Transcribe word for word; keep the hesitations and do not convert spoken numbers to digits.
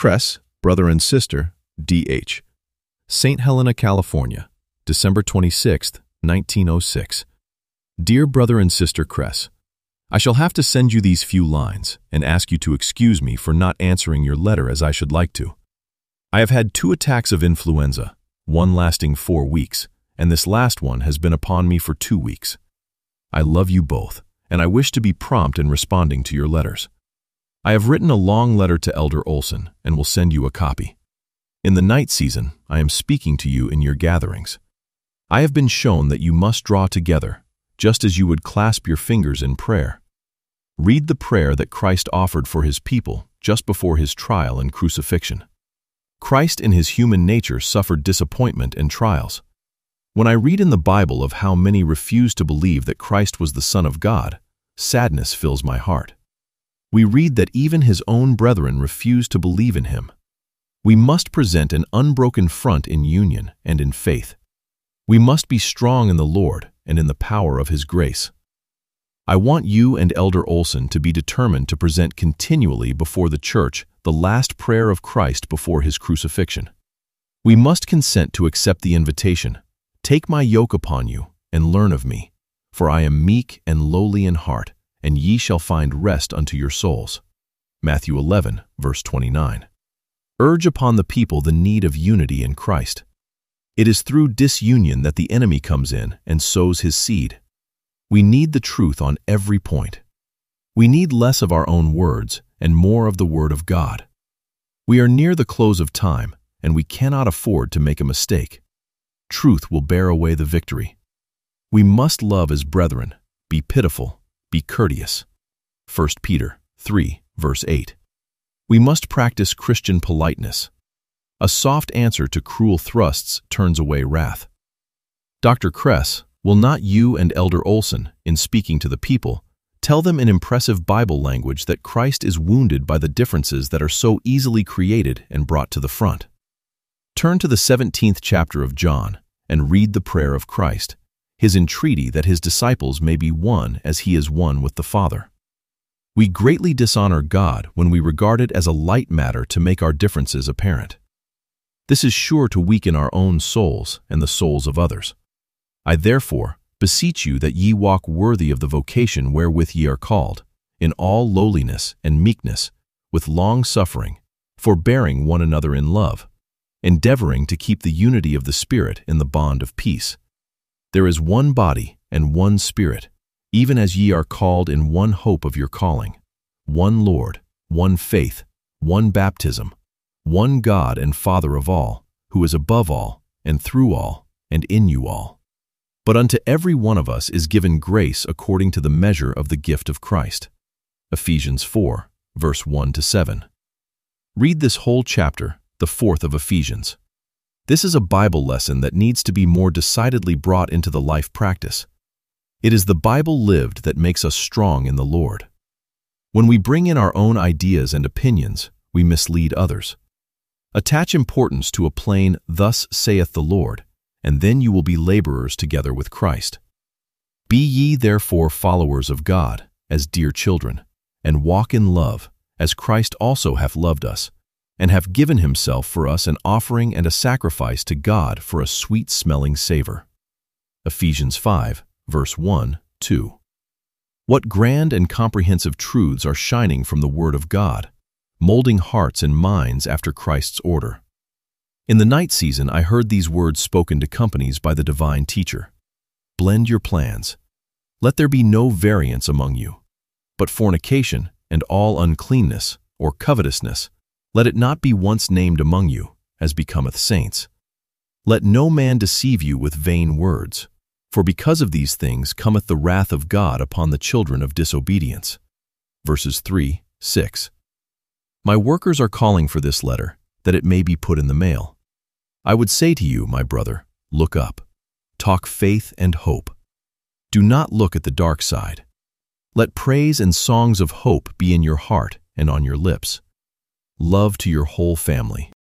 Kress, brother and sister, D H Saint Helena, California, December twenty-sixth, nineteen oh six. Dear brother and sister Kress, I shall have to send you these few lines and ask you to excuse me for not answering your letter as I should like to. I have had two attacks of influenza, one lasting four weeks, and this last one has been upon me for two weeks. I love you both, and I wish to be prompt in responding to your letters. I have written a long letter to Elder Olson and will send you a copy. In the night season, I am speaking to you in your gatherings. I have been shown that you must draw together, just as you would clasp your fingers in prayer. Read the prayer that Christ offered for his people just before his trial and crucifixion. Christ in his human nature suffered disappointment and trials. When I read in the Bible of how many refuse to believe that Christ was the Son of God, sadness fills my heart. We read that even his own brethren refused to believe in him. We must present an unbroken front in union and in faith. We must be strong in the Lord and in the power of his grace. I want you and Elder Olson to be determined to present continually before the church the last prayer of Christ before his crucifixion. We must consent to accept the invitation, "Take my yoke upon you, and learn of me, for I am meek and lowly in heart, and ye shall find rest unto your souls." Matthew eleven, verse twenty-nine. Urge upon the people the need of unity in Christ. It is through disunion that the enemy comes in and sows his seed. We need the truth on every point. We need less of our own words and more of the Word of God. We are near the close of time, and we cannot afford to make a mistake. Truth will bear away the victory. We must love as brethren, be pitiful, be courteous. First Peter three, verse eight. We must practice Christian politeness. A soft answer to cruel thrusts turns away wrath. Doctor Kress, will not you and Elder Olson, in speaking to the people, tell them in impressive Bible language that Christ is wounded by the differences that are so easily created and brought to the front? Turn to the seventeenth chapter of John and read the prayer of Christ, his entreaty that his disciples may be one as he is one with the Father. We greatly dishonor God when we regard it as a light matter to make our differences apparent. This is sure to weaken our own souls and the souls of others. I therefore beseech you that ye walk worthy of the vocation wherewith ye are called, in all lowliness and meekness, with long-suffering, forbearing one another in love, endeavoring to keep the unity of the Spirit in the bond of peace. There is one body and one Spirit, even as ye are called in one hope of your calling, one Lord, one faith, one baptism, one God and Father of all, who is above all, and through all, and in you all. But unto every one of us is given grace according to the measure of the gift of Christ. Ephesians four, verse one to seven. Read this whole chapter, the fourth of Ephesians. This is a Bible lesson that needs to be more decidedly brought into the life practice. It is the Bible lived that makes us strong in the Lord. When we bring in our own ideas and opinions, we mislead others. Attach importance to a plain, "Thus saith the Lord," and then you will be laborers together with Christ. Be ye therefore followers of God, as dear children, and walk in love, as Christ also hath loved us, and hath given himself for us an offering and a sacrifice to God for a sweet-smelling savor. Ephesians five, verse one, two. What grand and comprehensive truths are shining from the Word of God, molding hearts and minds after Christ's order. In the night season, I heard these words spoken to companies by the divine teacher. Blend your plans. Let there be no variance among you. But fornication and all uncleanness, or covetousness, let it not be once named among you, as becometh saints. Let no man deceive you with vain words, for because of these things cometh the wrath of God upon the children of disobedience. Verses three, six. My workers are calling for this letter, that it may be put in the mail. I would say to you, my brother, look up. Talk faith and hope. Do not look at the dark side. Let praise and songs of hope be in your heart and on your lips. Love to your whole family.